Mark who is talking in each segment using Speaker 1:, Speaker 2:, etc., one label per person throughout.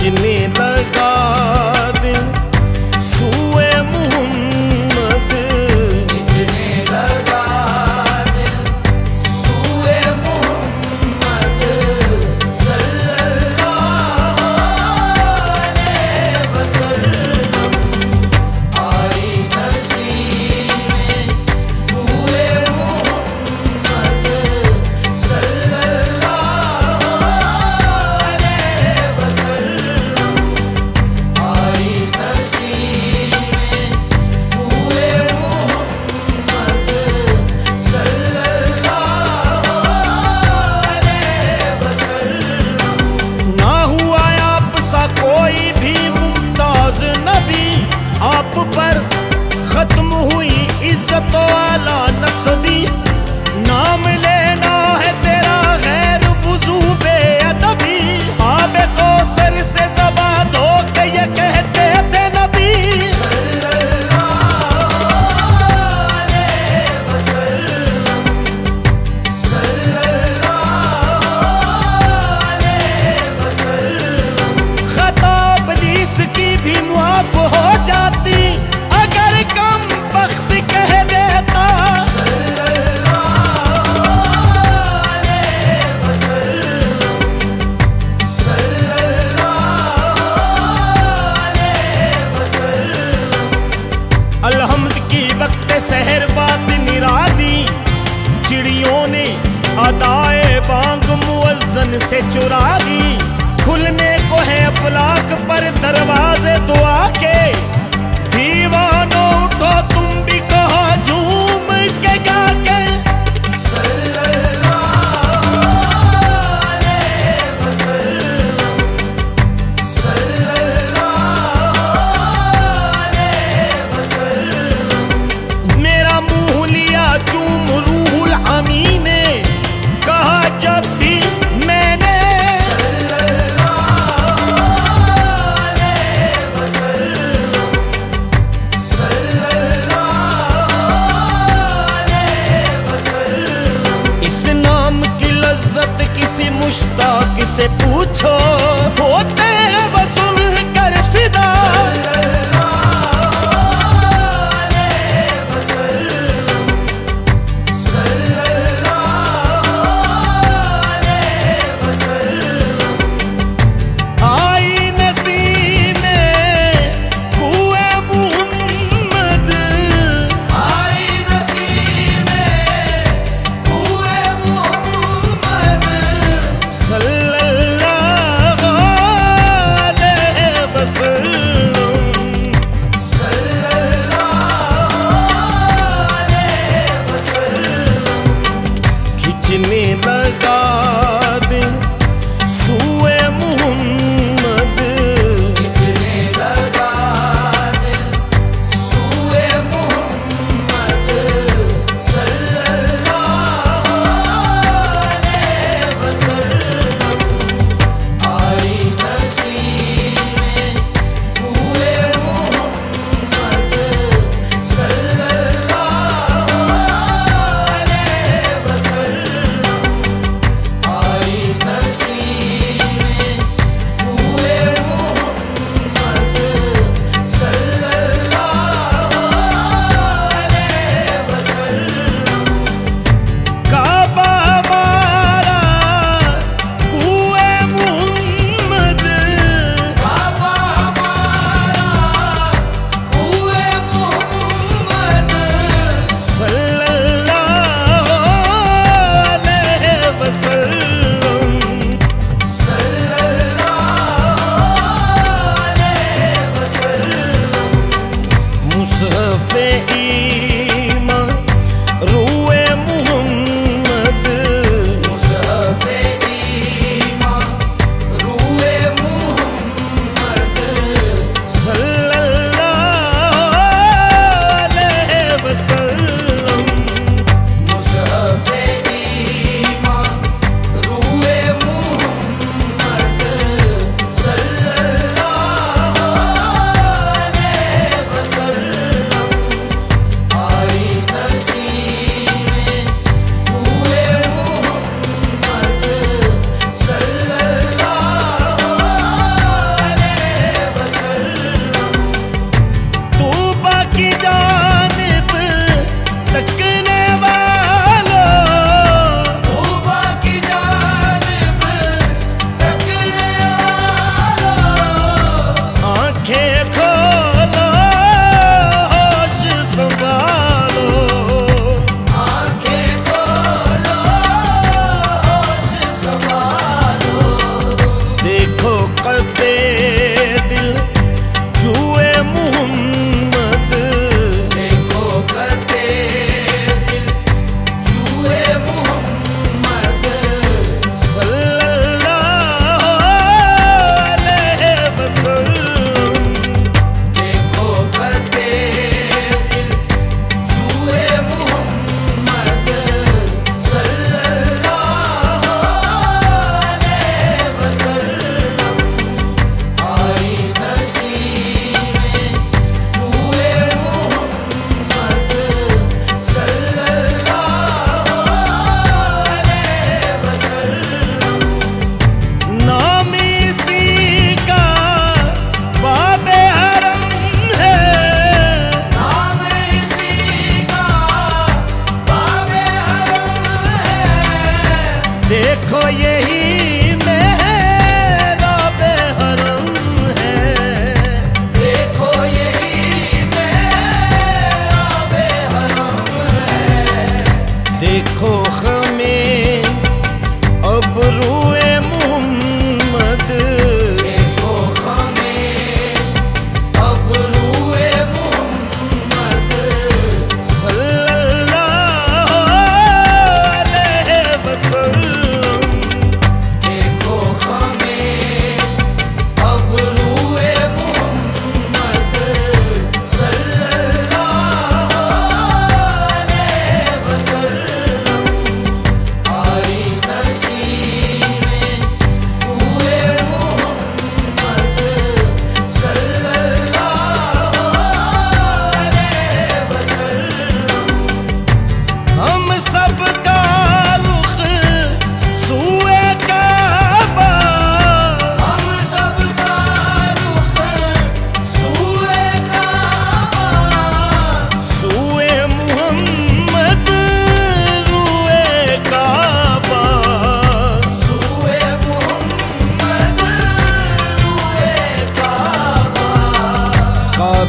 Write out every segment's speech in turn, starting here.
Speaker 1: खिंचने लगा दिल सूए मोहम्मद,
Speaker 2: खिंचने लगा दिल सूए मोहम्मद सल्लल्लाहु अलैहि वसल्लम। आई नसीब में हुए मोहम्मद सल्लल्लाहु अलैहि वसल्लम। आई नसीब में हुए मोहम्मद सल्लल्लाहु अलैहि वसल्लम।
Speaker 1: ना हुआ आप सा कोई भी मुमताज नबी, आप पर खत्म हुई इज्जत वाला नस्बी। नाम लेना है तेरा गैर वुजू बेअदबी, आबे कौसर से ज़बा धो के ये कहते थे नबी।
Speaker 2: सल्लल्लाहु अलैहि वसल्लम, सल्लल्लाहु अलैहि वसल्लम।
Speaker 1: खता इब्लीस की भी मुआफ हो जाती अगर कम बख्त कह देता।
Speaker 2: सल्लल्लाहु अलैहि वसल्लम, सल्लल्लाहु अलैहि वसल्लम।
Speaker 1: अलहम्द की वक्त सहर बात निराली, चिड़ियों ने अदाए बांग मुअज्जन से चुरा ली। खुलने को है अफलाक पर दरवाजे दुआ के, दीवानों उठो तुम भी कहो झूम के गा के।
Speaker 2: सल्लल्लाहु अलैहि वसल्लम, सल्लल्लाहु अलैहि वसल्लम।
Speaker 1: मेरा मुंह लिया चूम रूहुल अमी ने, कहा जब भी मैंने
Speaker 2: सल्लल्लाहु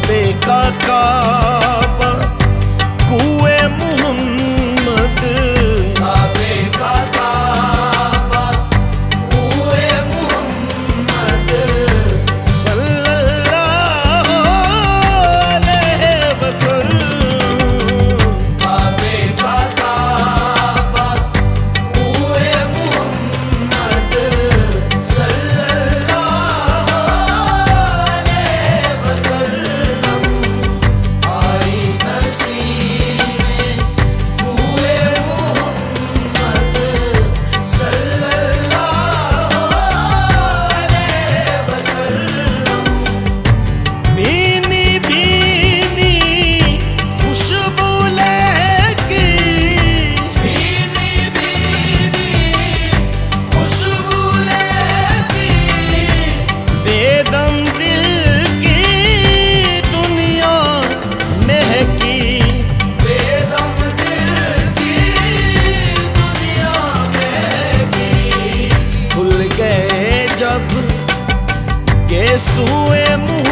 Speaker 1: काबे का काबा कुए मोहम्मद,
Speaker 2: काबे का काबा कुए मोहम्मद
Speaker 1: सल्लल्लाहु अलैहि वसल्लम।
Speaker 2: काबे का काबा कुए मोहम्मद सल्लल्लाहु अलैहि वसल्लम। आई नसीब कुए मोहम्मद सल्लल्लाहु अलैहि वसल्लम।
Speaker 1: भीनी भीनी खुशबू लेके,
Speaker 2: भीनी भीनी खुशबू लेके
Speaker 1: बेदम दिल की दुनिया महकी।
Speaker 2: बेदम दिल की दुनिया महकी।
Speaker 1: खुल गए जब के सुए मुँह